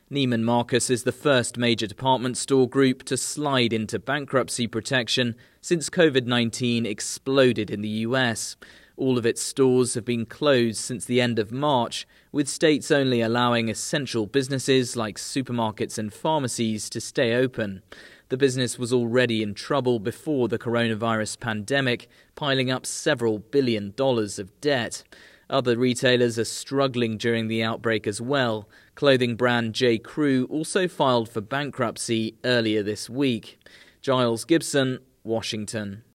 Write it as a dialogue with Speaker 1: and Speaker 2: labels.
Speaker 1: Neiman Marcus is the first major department store group to slide into bankruptcy protection since COVID-19 exploded in the US. All of its stores have been closed since the end of March, with states only allowing essential businesses like supermarkets and pharmacies to stay open. The business was already in trouble before the coronavirus pandemic, piling up several $1 billion of debt. Other retailers are struggling during the outbreak as well. Clothing brand J.Crew also filed for bankruptcy earlier this week. Giles Gibson, Washington.